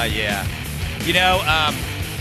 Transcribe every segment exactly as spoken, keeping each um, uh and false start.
Uh, yeah. You know, um,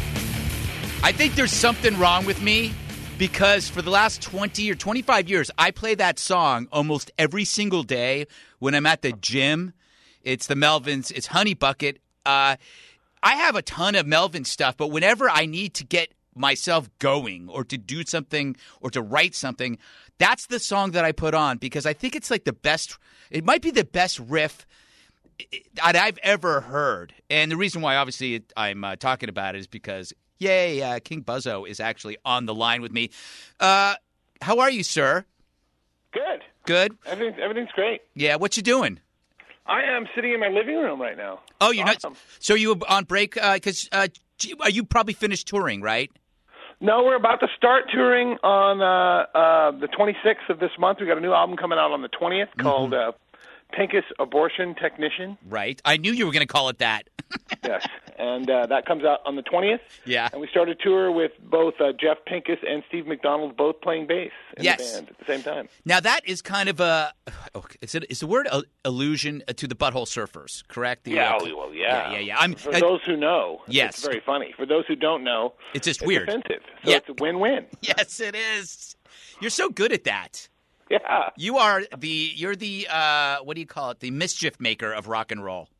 I think there's something wrong with me because for the last twenty or twenty-five years, I play that song almost every single day when I'm at the gym. It's the Melvins. It's Honey Bucket. Uh, I have a ton of Melvin stuff, but whenever I need to get myself going or to do something or to write something, that's the song that I put on because I think it's like the best – it might be the best riff that I've ever heard. And the reason why obviously it, I'm uh, talking about it is because, yay, uh, King Buzzo is actually on the line with me. Uh, how are you, sir? Good. Good? Everything's, everything's great. Yeah, what you doing? I am sitting in my living room right now. Oh, you're awesome. not – so you were on break because uh, uh, you probably finished touring, right? No, we're about to start touring on uh, uh, the twenty-sixth of this month. We got a new album coming out on the twentieth mm-hmm. called uh, Pincus Abortion Technician. Right. I knew you were going to call it that. Yes. And uh, that comes out on the twentieth. Yeah. And we started a tour with both uh, Jeff Pincus and Steve McDonald both playing bass in yes. the band at the same time. Now, that is kind of a oh, – is, it, is the word allusion to the Butthole Surfers, correct? The, yeah, uh, oh, well, yeah. Yeah, yeah, yeah. I'm, For uh, those who know, yes. it's very funny. For those who don't know, it's just it's weird. offensive. So yeah. it's a win-win. Yes, it is. You're so good at that. Yeah. You are the – you're the uh, – what do you call it? The mischief maker of rock and roll.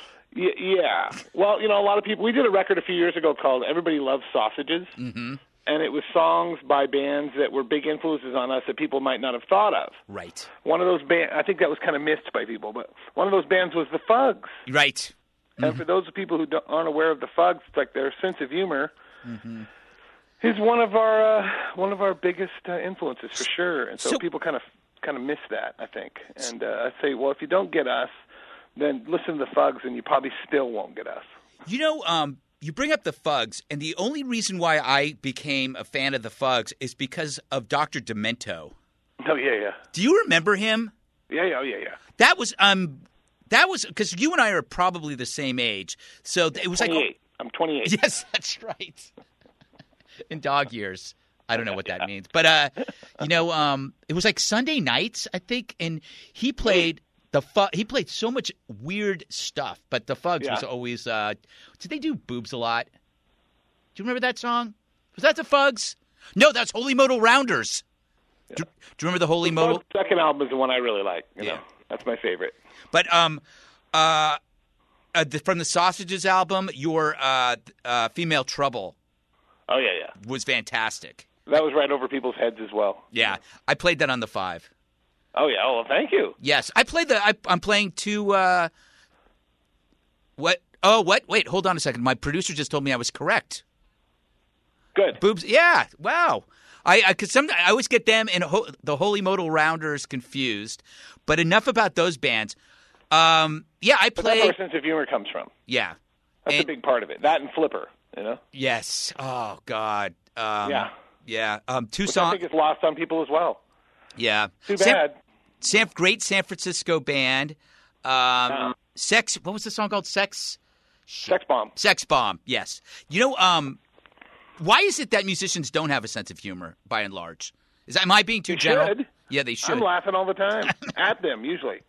Yeah. Well, you know, a lot of people – we did a record a few years ago called Everybody Loves Sausages, mm-hmm. and it was songs by bands that were big influences on us that people might not have thought of. Right. One of those bands – I think that was kind of missed by people, but one of those bands was the Fugs. Right. Mm-hmm. And for those people who don't, aren't aware of the Fugs, it's like their sense of humor mm-hmm. is one of our uh, one of our biggest uh, influences for sure. And so, so people kind of kind of miss that, I think. And uh, I say, well, if you don't get us, then listen to the Fugs, and you probably still won't get us. You know, um, you bring up the Fugs, and the only reason why I became a fan of the Fugs is because of Doctor Demento. Oh yeah, yeah. Do you remember him? Yeah, yeah, oh, yeah, yeah. That was um, that was because you and I are probably the same age, so it was twenty-eight. like I'm twenty-eight. Yes, that's right. In dog years. I don't know what that yeah. means, but uh, you know, um, it was like Sunday nights, I think, and he played. The fu- he played so much weird stuff, but the Fugs yeah. was always. Uh, did they do boobs a lot? Do you remember that song? Was that the Fugs? No, that's Holy Modal Rounders. Yeah. Do, do you remember the Holy the Modal? The second album is the one I really like. You yeah, know? That's my favorite. But um, uh, uh the, from the Sausages album, your uh, uh, Female Trouble. Oh yeah, yeah, was fantastic. That was right over people's heads as well. Yeah, I played that on the Five. Oh, yeah. Oh, well, thank you. Yes. I played the I, – I'm playing two uh, – what? Oh, what? Wait, hold on a second. My producer just told me I was correct. Good. Boobs – yeah. Wow. I, I, cause some, I always get them and ho- the Holy Modal Rounders confused. But enough about those bands. Um, yeah, I But played – that's where our sense of humor comes from. Yeah. That's and, a big part of it. That and Flipper, you know? Yes. Oh, God. Um, yeah. Yeah. Um, two Which songs – I think is lost on people as well. Yeah. Too bad. San, San, great San Francisco band. Um, uh, Sex. What was the song called? Sex. Sex Bomb. Sex Bomb. Yes. You know, um, why is it that musicians don't have a sense of humor by and large? Is am I being too they general? Should. Yeah, they should. I'm laughing all the time at them usually.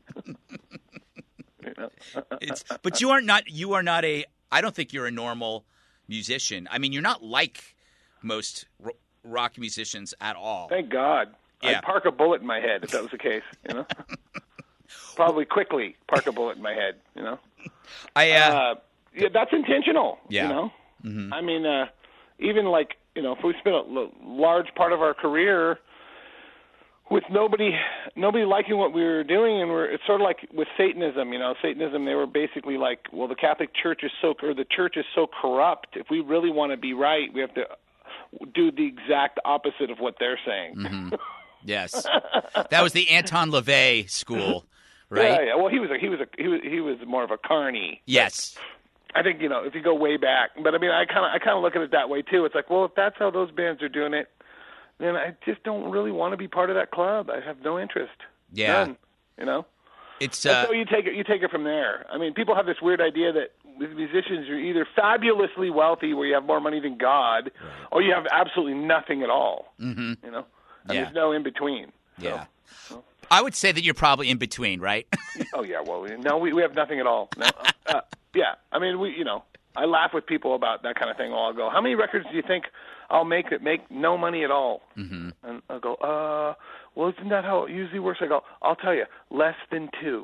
You know? It's, but you are not. You are not a. I don't think you're a normal musician. I mean, you're not like most ro- rock musicians at all. Thank God. Yeah. I'd park a bullet in my head if that was the case, you know? Probably quickly park a bullet in my head, you know? I, uh, uh, yeah, that's intentional, yeah. you know? Mm-hmm. I mean, uh, even like, you know, if we spent a l- large part of our career with nobody nobody liking what we were doing, and we're it's sort of like with Satanism, you know? Satanism, they were basically like, well, the Catholic Church is so, or the church is so corrupt. If we really want to be right, we have to do the exact opposite of what they're saying. Mm-hmm. Yes, that was the Anton LaVey school, right? Yeah, yeah. Well, he was a, he was a, he was he was more of a carny. Yes, I think you know if you go way back, but I mean, I kind of I kind of look at it that way too. It's like, well, if that's how those bands are doing it, then I just don't really want to be part of that club. I have no interest. Yeah, None, you know. It's uh, and so you take it you take it from there. I mean, people have this weird idea that with musicians you're either fabulously wealthy, where you have more money than God, right. or you have absolutely nothing at all. Mm-hmm. You know. And yeah. there's no in between. So. Yeah. I would say that you're probably in between, right? Oh yeah. Well, no, we we have nothing at all. No. Uh, yeah. I mean, we you know I laugh with people about that kind of thing. Well, I'll go, how many records do you think I'll make that make no money at all? Mm-hmm. And I'll go, uh, well, isn't that how it usually works? I go, I'll tell you, less than two.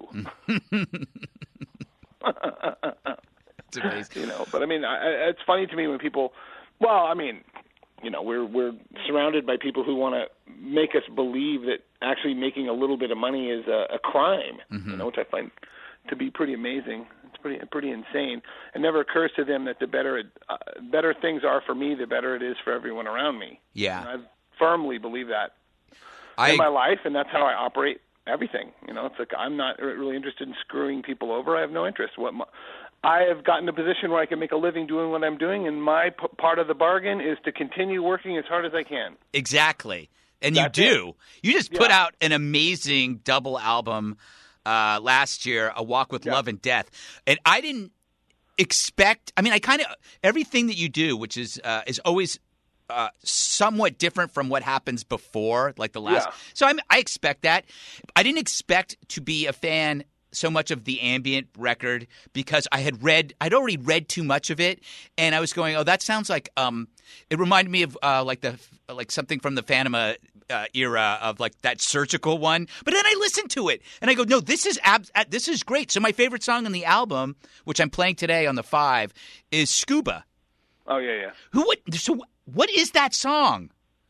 It's amazing. You know, but I mean, I, it's funny to me when people, well, I mean, you know, we're we're surrounded by people who want to make us believe that actually making a little bit of money is a, a crime, mm-hmm. you know, which I find to be pretty amazing. It's pretty pretty insane. It never occurs to them that the better it, uh, better things are for me, the better it is for everyone around me. Yeah, and I firmly believe that I, in my life, and that's how I operate everything. You know, it's like I'm not really interested in screwing people over. I have no interest. What my, I have gotten to a position where I can make a living doing what I'm doing, and my p- part of the bargain is to continue working as hard as I can. Exactly. And That's you do. It. You just put Yeah. out an amazing double album uh, last year, A Walk with Yeah. Love and Death. And I didn't expect – I mean, I kind of – everything that you do, which is uh, is always uh, somewhat different from what happens before, like the last Yeah. – so I'm, I expect that. I didn't expect to be a fan – so much of the ambient record because I had read, I'd already read too much of it, and I was going, oh, that sounds like, um, it reminded me of uh, like the like something from the Phantom uh, era of like that surgical one. But then I listened to it, and I go, no, this is ab- this is great. So my favorite song on the album, which I'm playing today on the Five, is Scuba. Oh yeah, yeah. Who would? So what is that song?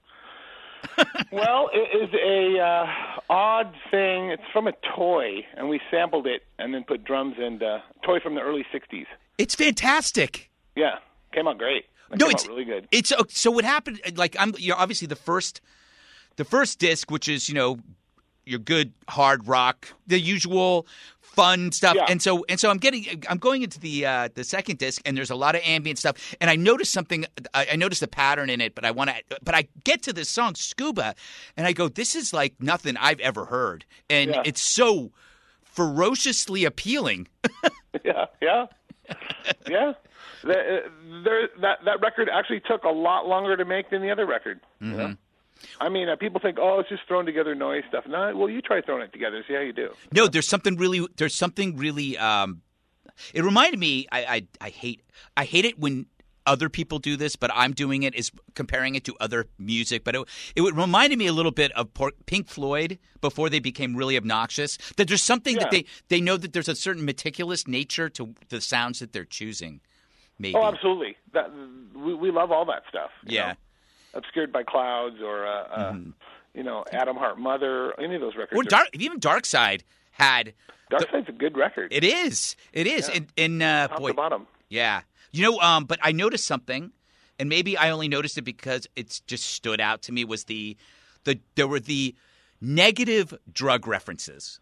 Well, it is a uh, odd thing. It's from a toy, and we sampled it and then put drums and uh, toy from the early sixties. It's fantastic. Yeah, came out great. It No, came it's out really good. It's uh, so what happened? Like I'm, you know, obviously the first, the first disc, which is you know, your good hard rock, the usual fun stuff, Yeah. and so and so I'm getting, I'm going into the uh, the second disc, and there's a lot of ambient stuff, and I noticed something, I, I noticed a pattern in it, but I want to, but I get to this song Scuba, and I go, this is like nothing I've ever heard, and Yeah. it's so ferociously appealing. Yeah, yeah, yeah. The, uh, there, that that record actually took a lot longer to make than the other record. You Mm-hmm. know? I mean, uh, people think, oh, it's just thrown together noise stuff. No, well, you try throwing it together, see how you do. No, there's something really. There's something really. Um, it reminded me. I, I I hate. I hate it when other people do this, but I'm doing it. Is comparing it to other music. But it it would reminded me a little bit of Por- Pink Floyd before they became really obnoxious. That there's something Yeah. that they they know that there's a certain meticulous nature to the sounds that they're choosing. Maybe. Oh, absolutely. That we we love all that stuff. you Yeah. know? Obscured by Clouds or uh, uh, you know, Adam Hart Mother. Any of those records. Or are- Dark. Even Dark Side had. Dark the- Side's a good record. It is. It is. Yeah. And, and uh, Top boy, to bottom. yeah. You know, um, but I noticed something, and maybe I only noticed it because it's just stood out to me. Was the the there were the negative drug references.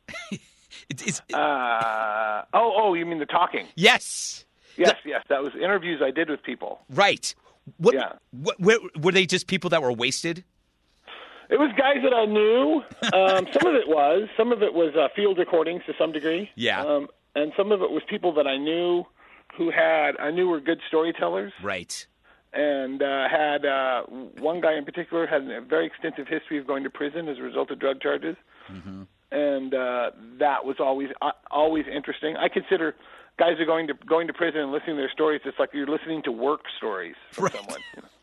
it's, it's Uh, oh, oh, you mean the talking? yes, Yes, yes. That was interviews I did with people. right. What, Yeah. what where, were they just people that were wasted? It was guys that I knew. Um, some of it was. Some of it was uh, field recordings to some degree. Yeah. Um, and some of it was people that I knew who had, I knew were good storytellers. Right. And uh, had uh, one guy in particular had a very extensive history of going to prison as a result of drug charges. Mm-hmm. And uh, that was always uh, always interesting. I consider guys are going to going to prison and listening to their stories, it's like you're listening to work stories from Right. someone. You know?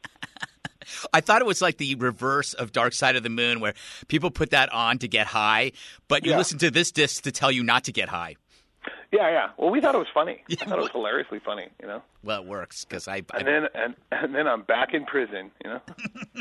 I thought it was like the reverse of Dark Side of the Moon, where people put that on to get high, but you Yeah. listen to this disc to tell you not to get high. Yeah, yeah. Well, we thought it was funny. Yeah, I thought it was what- hilariously funny, you know. Well, it works because I, I And then and and then I'm back in prison, you know.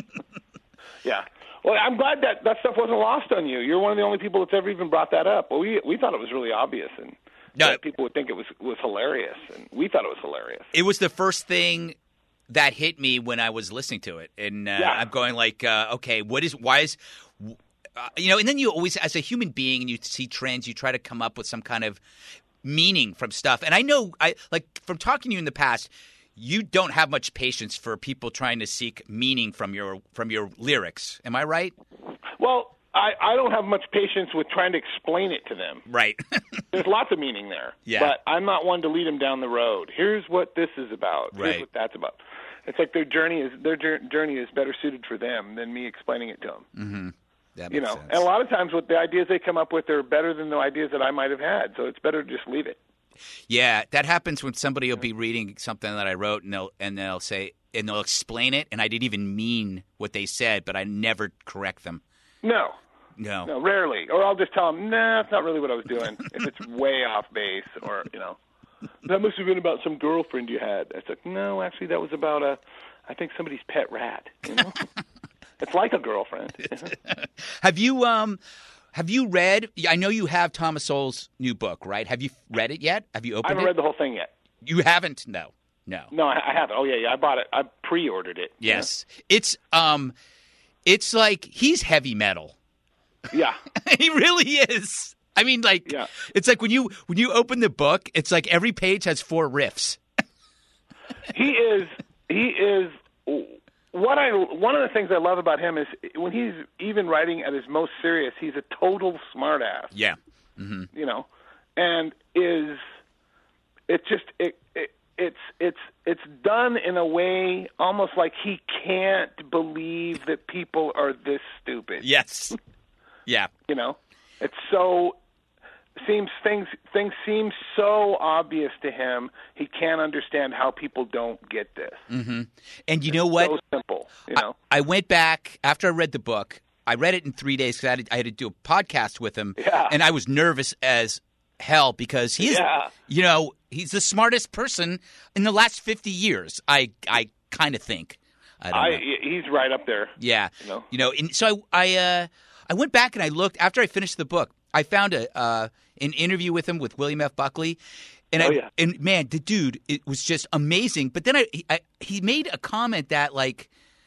Yeah. Well, I'm glad that that stuff wasn't lost on you. You're one of the only people that's ever even brought that up. Well, we we thought it was really obvious, and No. that people would think it was was hilarious, and we thought it was hilarious. it was the first thing that hit me when I was listening to it, and uh, Yeah. I'm going like, uh, okay, what is, why is, uh, you know, and then you always, as a human being, and you see trends, you try to come up with some kind of meaning from stuff. And I know, I like from talking to you in the past, you don't have much patience for people trying to seek meaning from your from your lyrics. Am I right? Well, I I don't have much patience with trying to explain it to them. Right. There's lots of meaning there. Yeah. But I'm not one to lead them down the road. Here's what this is about. Here's Right. what that's about. It's like their journey is their jour- journey is better suited for them than me explaining it to them. Mm-hmm. That You makes know, sense. and a lot of times, what the ideas they come up with are better than the ideas that I might have had. So it's better to just leave it. Yeah, that happens when somebody will be reading something that I wrote, and they'll and they'll say and they'll explain it, and I didn't even mean what they said, but I never correct them. No. No. No, rarely. Or I'll just tell them, nah, that's not really what I was doing. If it's way off base, or, you know, that must have been about some girlfriend you had. It's like, no, actually, that was about a, I think somebody's pet rat. You know, it's like a girlfriend. Have you um, have you read? I know you have Thomas Sowell's new book, right? Have you read it yet? Have you I opened haven't it? read the whole thing yet. You haven't? No, no. No, I, I haven't. Oh yeah, yeah. I bought it. I pre-ordered it. Yes, it's um, it's like he's heavy metal. Yeah. He really is. I mean, like, Yeah. it's like when you when you open the book, it's like every page has four riffs. He is. He is. What I one of the things I love about him is when he's even writing at his most serious, he's a total smartass. Yeah. Mm-hmm. You know, and is it just it, it it's it's it's done in a way almost like he can't believe that people are this stupid. Yes. Yeah. You know, it's so seems things things seem so obvious to him. He can't understand how people don't get this. Mm-hmm. And you know what? So simple. You know, I, I went back after I read the book. I read it in three days because I, had to- I had to do a podcast with him, Yeah. and I was nervous as hell because he's, Yeah. you know, he's the smartest person in the last fifty years. I I kind of think. I don't I know. he's right up there. Yeah. You know? You know, and so I I, uh, I went back and I looked after I finished the book. I found a uh, an interview with him with William F. Buckley, and Oh, I yeah. and man, the dude, it was just amazing. But then I, I he made a comment that like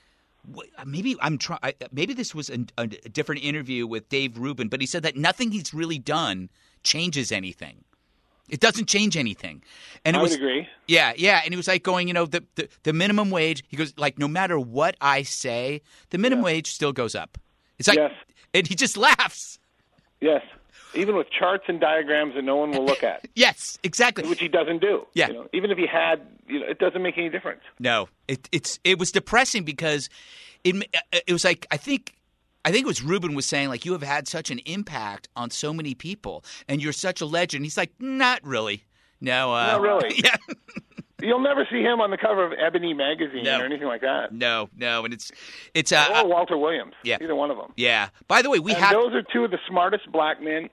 wh- maybe I'm trying maybe this was a, a different interview with Dave Rubin, but he said that nothing he's really done changes anything. It doesn't change anything. And it I was would agree. yeah, yeah, and he was like going, you know, the, the the minimum wage. He goes like, no matter what I say, the minimum wage still goes up. It's like, Yes. and he just laughs. Yes, even with charts and diagrams that no one will look at, Yes, exactly. which he doesn't do. Yeah. You know? Even if he had, you know, it doesn't make any difference. No, it it's it was depressing because it it was like I think. I think it was Rubin was saying, like, you have had such an impact on so many people, and you're such a legend. He's like, not really. No. Uh, Not really. Yeah. You'll never see him on the cover of Ebony magazine No. or anything like that. No, no. And it's, it's, uh, Or Walter Williams. yeah. Either one of them. yeah. By the way, we And have, those are two of the smartest black men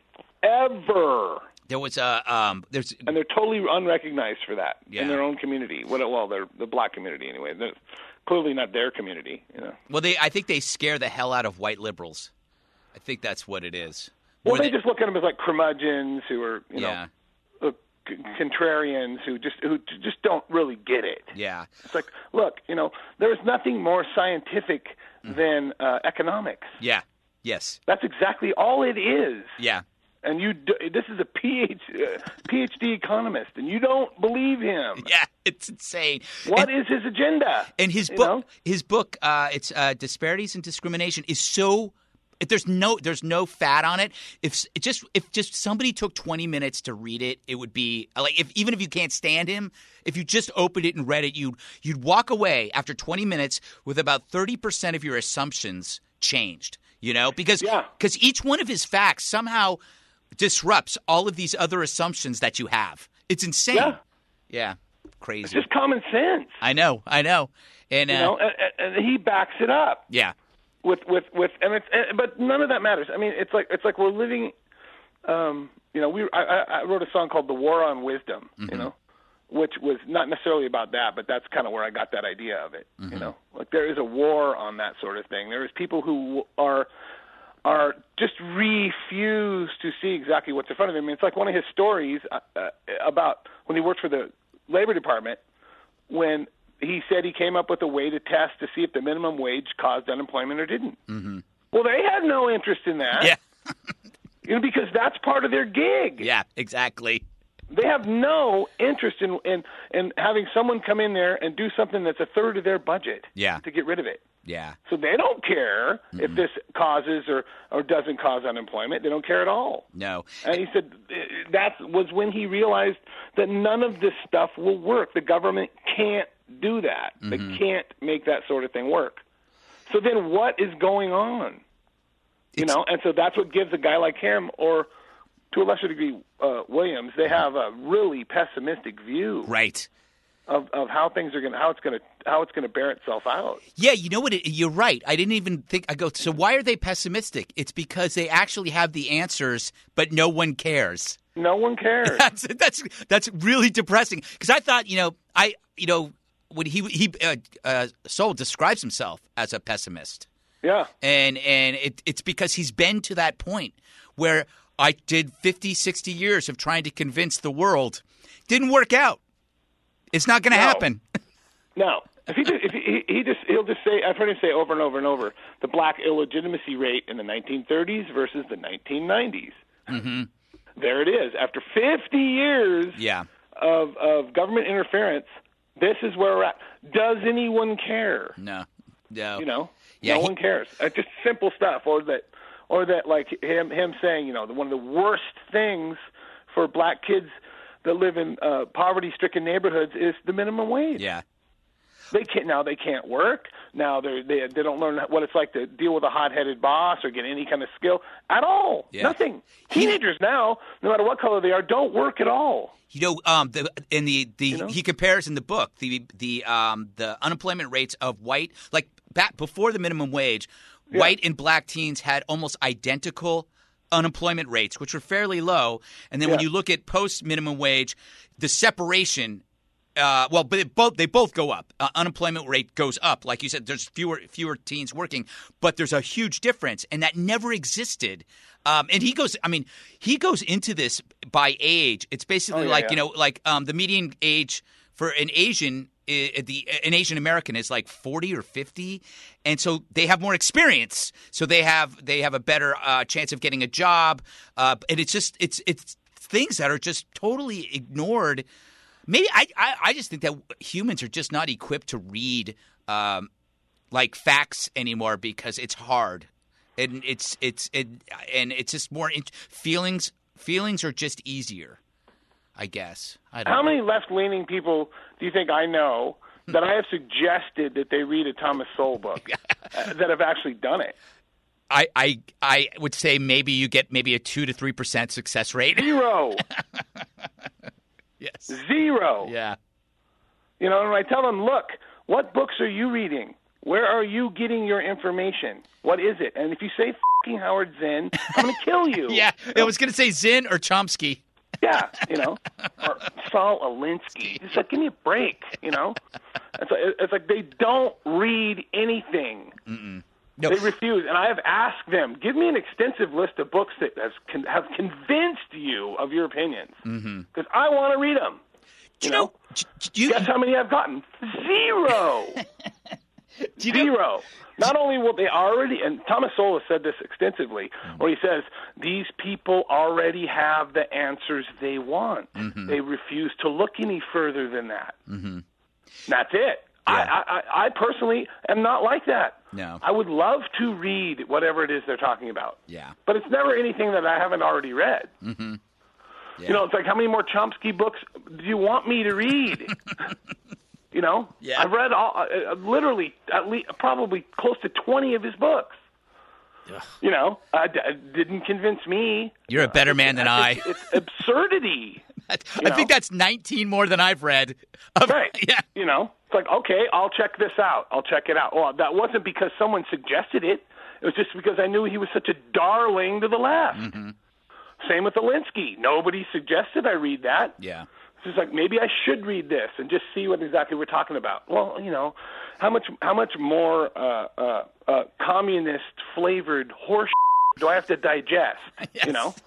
ever. there was a, um, there's, And they're totally unrecognized for that Yeah. in their own community. Well, well, they're the black community anyway. They're clearly not their community. You know. well, they, I think they scare the hell out of white liberals. I think that's what it is. Well, More they than- just look at them as like curmudgeons who are, you yeah. know, uh, c- contrarians who just who just don't really get it. Yeah. It's like, look, you know, there is nothing more scientific than uh, economics. Yeah. Yes. That's exactly all it is. Yeah. And you, d- this is a PhD, uh, PhD economist, and you don't believe him. Yeah. It's insane. What And- is his agenda? And his You book, know? his book, uh, it's uh, Disparities and Discrimination, is so. If there's no, there's no fat on it. If s- it just, if just somebody took twenty minutes to read it, it would be like, if even if you can't stand him, if you just opened it and read it, you'd you'd walk away after twenty minutes with about thirty percent of your assumptions changed. You know, because Yeah. because each one of his facts somehow disrupts all of these other assumptions that you have. It's insane. Yeah. Yeah. Crazy. It's just common sense. I know. I know. And uh, You know, and, and he backs it up. yeah. with with with and it's and, but none of that matters. I mean, it's like it's like we're living. Um, you know, we I, I I wrote a song called "The War on Wisdom." Mm-hmm. You know, which was not necessarily about that, but that's kind of where I got that idea of it. Mm-hmm. You know, like there is a war on that sort of thing. There is people who are are just refuse to see exactly what's in front of him. I mean, it's like one of his stories uh, uh, about when he worked for the Labor Department when he said he came up with a way to test to see if the minimum wage caused unemployment or didn't. Mm-hmm. Well, they had no interest in that. Yeah. You know, because that's part of their gig. Yeah, exactly. They have no interest in, in in having someone come in there and do something that's a third of their budget Yeah. to get rid of it. Yeah. So they don't care mm-hmm. if this causes or, or doesn't cause unemployment. They don't care at all. No. And he said uh, that was when he realized that none of this stuff will work. The government can't do that. Mm-hmm. They can't make that sort of thing work. So then what is going on? You It's- know, and so that's what gives a guy like him or to a lesser degree, uh, Williams, they have a really pessimistic view Right. of, of how things are going to how it's going to how it's going to bear itself out. Yeah, you know what? It, you're right. I didn't even think. I go. So why are they pessimistic? It's because they actually have the answers, but no one cares. No one cares. That's that's that's really depressing. Because I thought, you know, I you know when he he uh, uh, Soul describes himself as a pessimist. Yeah. And and it, it's because he's been to that point where I did fifty, sixty years of trying to convince the world. Didn't work out. It's not going to No. happen. No. If he, just, if he, he just he'll just say, I've heard him say over and over and over, the black illegitimacy rate in the nineteen thirties versus the nineteen nineties. Mm-hmm. There it is. After fifty years Yeah. of of government interference, this is where we're at. Does anyone care? No. No. You know, Yeah, no he- one cares. It's just simple stuff, or that, or that, like him him saying, you know, the, one of the worst things for black kids that live in uh, poverty-stricken neighborhoods is the minimum wage. Yeah. They can't now. They can't work now. They they they don't learn what it's like to deal with a hot-headed boss or get any kind of skill at all. Yeah. Nothing. Teenagers now, no matter what color they are, don't work at all. You know, um, the in the the You know? he compares in the book the the um the unemployment rates of white, like back before the minimum wage, Yeah. white and black teens had almost identical unemployment rates, which were fairly low. And then when Yeah. you look at post minimum wage, the separation. Uh, well, but it both they both go up. Uh, unemployment rate goes up, like you said. There's fewer fewer teens working, but there's a huge difference, and that never existed. Um, and he goes, I mean, he goes into this by age. It's basically Oh, yeah, like yeah. you know, like um, the median age for an Asian, uh, the an Asian American is like forty or fifty, and so they have more experience. So they have they have a better uh, chance of getting a job, uh, and it's just it's it's things that are just totally ignored. Maybe I, I I just think that humans are just not equipped to read um, like facts anymore because it's hard, and it's it's it, and it's just more in, feelings. Feelings are just easier, I guess. I don't How know. many left-leaning people do you think I know that I have suggested that they read a Thomas Sowell book uh, that have actually done it? I, I I would say maybe you get maybe a two to three percent success rate. Zero. Yes. Zero. Yeah. You know, and I tell them, look, what books are you reading? Where are you getting your information? What is it? And if you say fucking Howard Zinn, I'm going to kill you. Yeah. I was going to say Zinn or Chomsky. Yeah, you know, or Saul Alinsky. It's like, give me a break, you know? It's like, it's like they don't read anything. Mm-mm. No. They refuse. And I have asked them, give me an extensive list of books that has con- have convinced you of your opinions. Because I want to read them. Do You you know? know? d- d- you, Guess how many I've gotten? Zero. do you know- Zero. Not only will they already, and Thomas Sowell has said this extensively, where he says, these people already have the answers they want. Mm-hmm. They refuse to look any further than that. Mm-hmm. That's it. Yeah. I, I, I personally am not like that. No. I would love to read whatever it is they're talking about. Yeah. But it's never anything that I haven't already read. Mm-hmm. Yeah. You know, it's like, how many more Chomsky books do you want me to read? You know? Yeah. I've read all, uh, literally at least probably close to twenty of his books. Ugh. You know, uh, d- it didn't convince me. You're a better man than I. It's, it's absurdity. I you think know? that's nineteen more than I've read. Of- Right. Yeah. You know, it's like, okay, I'll check this out. I'll check it out. Well, that wasn't because someone suggested it. It was just because I knew he was such a darling to the left. Mm-hmm. Same with Alinsky. Nobody suggested I read that. Yeah. It's just like, maybe I should read this and just see what exactly we're talking about. Well, you know, how much how much more uh, uh, uh, communist flavored horse do I have to digest? Yes. You know,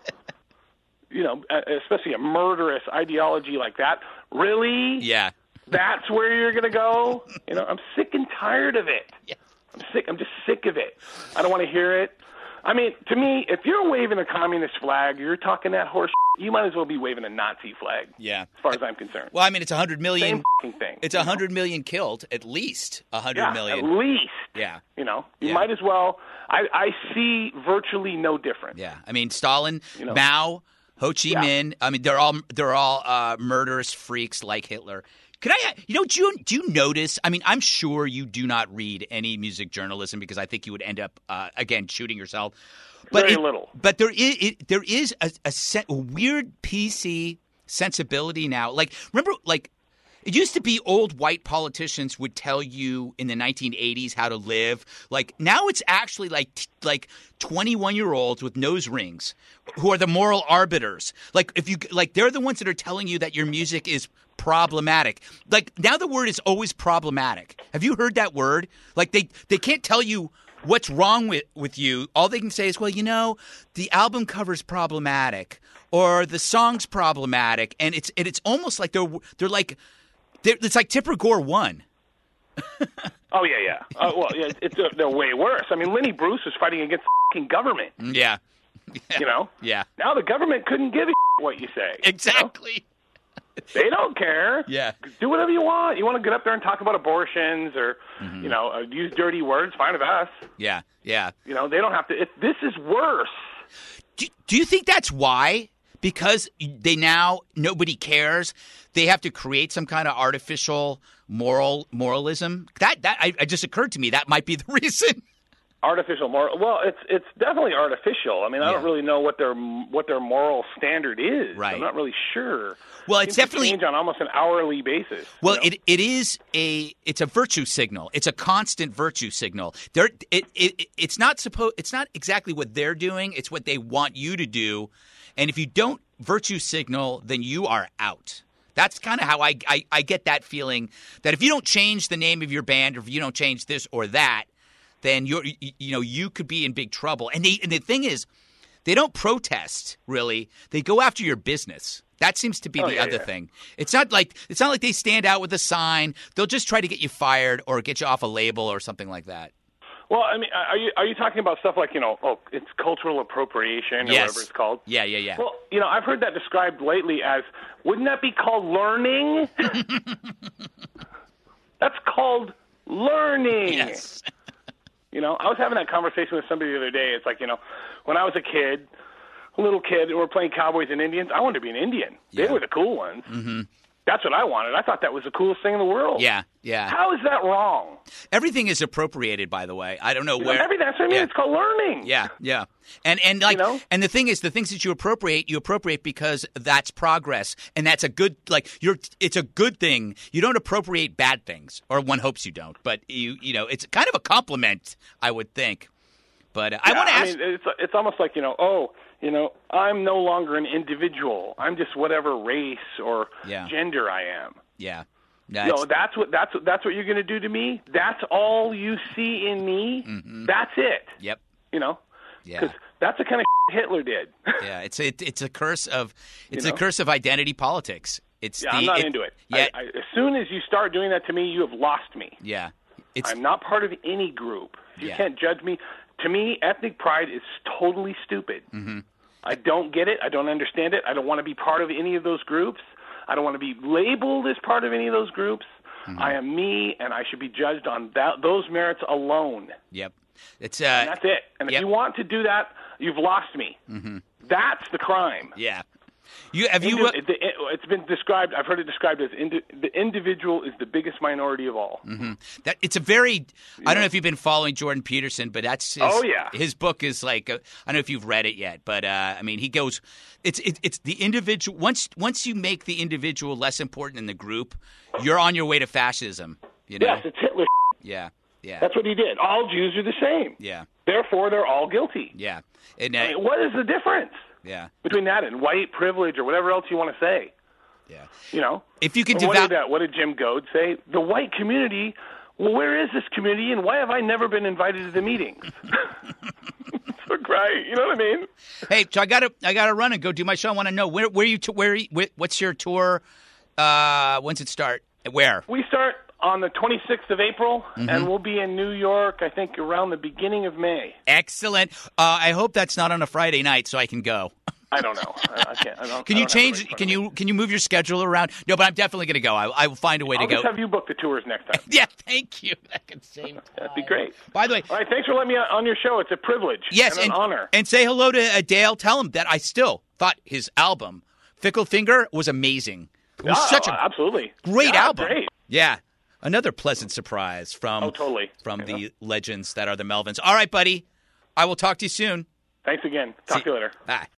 you know, uh, especially a murderous ideology like that. Really? Yeah. That's where you're going to go? You know, I'm sick and tired of it. Yeah. I'm sick. I'm just sick of it. I don't want to hear it. I mean, to me, if you're waving a communist flag, you're talking that horse, you might as well be waving a Nazi flag. Yeah. As far as I'm concerned. Well, I mean, it's a hundred million. Same f***ing thing. It's a hundred million killed, at least a hundred yeah, million. at least. Yeah. You know, you Yeah. might as well. I, I see virtually no difference. Yeah. I mean, Stalin, You know. Mao, Ho Chi Yeah. Minh. I mean, they're all they're all uh, murderous freaks like Hitler. Could I, you know, do you, do you notice, I mean, I'm sure you do not read any music journalism because I think you would end up, uh, again, shooting yourself. But Very it, little. But there is, it, there is a, a, se- a weird P C sensibility now. Like, remember, like, it used to be old white politicians would tell you in the nineteen eighties how to live. Like, now it's actually like t- like twenty-one-year-olds with nose rings who are the moral arbiters. Like, if you like, they're the ones that are telling you that your music is problematic. Like, now the word is always problematic. Have you heard that word? Like, they they can't tell you what's wrong with, with you. All they can say is, well, you know, the album cover's problematic or the song's problematic. And it's and it's almost like they're they're like they're, it's like Tipper Gore won. Oh yeah, yeah. Uh, well, yeah, it's uh, they're way worse. I mean, Lenny Bruce was fighting against the fucking government. Yeah. yeah. You know. Yeah. Now the government couldn't give a what you say. Exactly. You know? They don't care. Yeah. Do whatever you want. You want to get up there and talk about abortions or, mm-hmm. you know, uh, use dirty words, fine with us. Yeah, yeah. You know, they don't have to. If this is worse. Do, do you think that's why? Because they now, nobody cares, they have to create some kind of artificial moral moralism? That, that I, it just occurred to me that might be the reason. Artificial moral. Well, it's it's definitely artificial. I mean, I yeah. don't really know what their what their moral standard is. Right. I'm not really sure. Well, it's it definitely change on almost an hourly basis. Well, you know? it it is a it's a virtue signal. It's a constant virtue signal. There, it, it it's not supposed. It's not exactly what they're doing. It's what they want you to do. And if you don't virtue signal, then you are out. That's kind of how I, I I get that feeling that if you don't change the name of your band or if you don't change this or that, then you're you, you know you could be in big trouble. And they and the thing is, they don't protest really. They go after your business. That seems to be oh, the yeah, other yeah. thing. It's not like it's not like they stand out with a sign. They'll just try to get you fired or get you off a label or something like that. Well, I mean, are you are you talking about stuff like, you know, oh, it's cultural appropriation or yes. whatever it's called? Yeah, yeah, yeah. Well, you know, I've heard that described lately as, wouldn't that be called learning? That's called learning. Yes. You know, I was having that conversation with somebody the other day. It's like, you know, when I was a kid, a little kid, and we were playing Cowboys and Indians, I wanted to be an Indian. Yeah. They were the cool ones. Mm-hmm. That's what I wanted. I thought that was the coolest thing in the world. Yeah, yeah. How is that wrong? Everything is appropriated, by the way. I don't know you where. Know, everything, that's what I mean. Yeah. It's called learning. Yeah, yeah. And and like, you know? and the thing is, the things that you appropriate, you appropriate because that's progress, and that's a good. Like, you're. It's a good thing. You don't appropriate bad things, or one hopes you don't. But you, you know, it's kind of a compliment, I would think. But uh, yeah, I want to ask. I mean, it's it's almost like, you know, oh. You know, I'm no longer an individual. I'm just whatever race or yeah. gender I am. Yeah. That's, you know, that's what that's what that's what you're going to do to me. That's all you see in me. Mm-hmm. That's it. Yep. You know, yeah. Because that's the kind of Hitler did. yeah. It's a, it's a curse of it's you know? a curse of identity politics. It's yeah. the, I'm not it, into it. Yeah. I, I, as soon as you start doing that to me, you have lost me. Yeah. It's, I'm not part of any group. You yeah. can't judge me. To me, ethnic pride is totally stupid. Mm-hmm. I don't get it. I don't understand it. I don't want to be part of any of those groups. I don't want to be labeled as part of any of those groups. Mm-hmm. I am me, and I should be judged on that, those merits alone. Yep. It's uh, and that's it. And yep. if you want to do that, you've lost me. Mm-hmm. That's the crime. Yeah. You have you? Indi- it, it's been described. I've heard it described as indi- the individual is the biggest minority of all. Mm-hmm. That it's a very. You I don't know? know if you've been following Jordan Peterson, but that's his, oh yeah. His book is like uh, I don't know if you've read it yet, but uh, I mean he goes. It's it, it's the individual. Once once you make the individual less important than the group, you're on your way to fascism. You know. Yes, it's Hitler. Yeah. Yeah. That's what he did. All Jews are the same. Yeah. Therefore, they're all guilty. Yeah. And, uh, I mean, what is the difference? Yeah. Between that and white privilege or whatever else you want to say. Yeah. You know? If you can what, devout- did that, what did Jim Goad say? The white community, well, where is this community and why have I never been invited to the meetings? So great. You know what I mean? Hey, so I got to I got to run and go do my show. I want to know where where you t- where, where what's your tour? Uh, when's it start? Where? We start on the twenty-sixth of April, mm-hmm. and we'll be in New York, I think, around the beginning of May. Excellent. Uh, I hope that's not on a Friday night so I can go. I don't know. I, I can't. I don't, can I you don't change? Can you can you move your schedule around? No, but I'm definitely going to go. I, I will find a way I'll to go. I'll just have you book the tours next time. Yeah, thank you. That could save time. That'd be great. By the way, all right. Thanks for letting me on your show. It's a privilege. Yes, and an and, honor. And say hello to uh, Dale. Tell him that I still thought his album Fickle Finger was amazing. It was Oh, such a absolutely great yeah, album. Great. Yeah. Another pleasant surprise from, Oh, totally. from Yeah. the legends that are the Melvins. All right, buddy. I will talk to you soon. Thanks again. Talk See- to you later. Bye.